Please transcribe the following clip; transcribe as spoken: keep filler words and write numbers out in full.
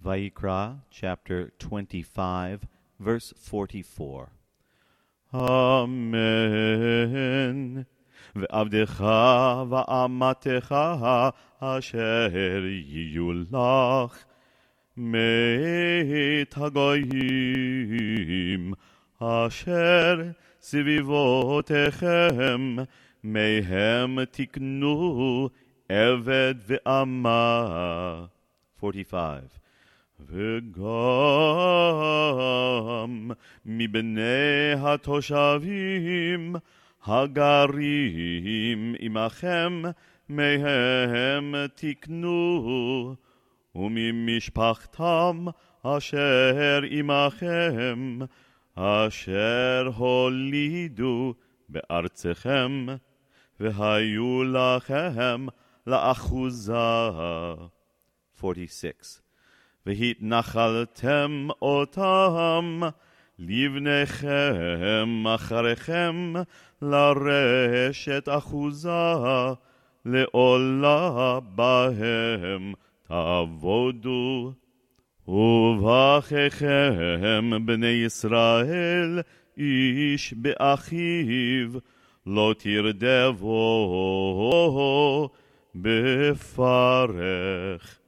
Vayikra, chapter twenty-five, verse forty-four. Amen. ועבדך ואמתך אשר יהיו לך מאת הגויים אשר סביבותיכם, מהם תקנו עבד ואמה. forty-five. וגם מבני התושבים הגרים עמכם, מהם תקנו, וממשפחתם אשר עמכם, אשר הולידו בארצכם, והיו לכם לאחוזה. forty-six. והתנחלתם אותם לבניכם אחריכם לרשת אחוזה, לעולה בהם תעבודו. ובאחיכם בני ישראל איש באחיו, לא תרדבו בפרך.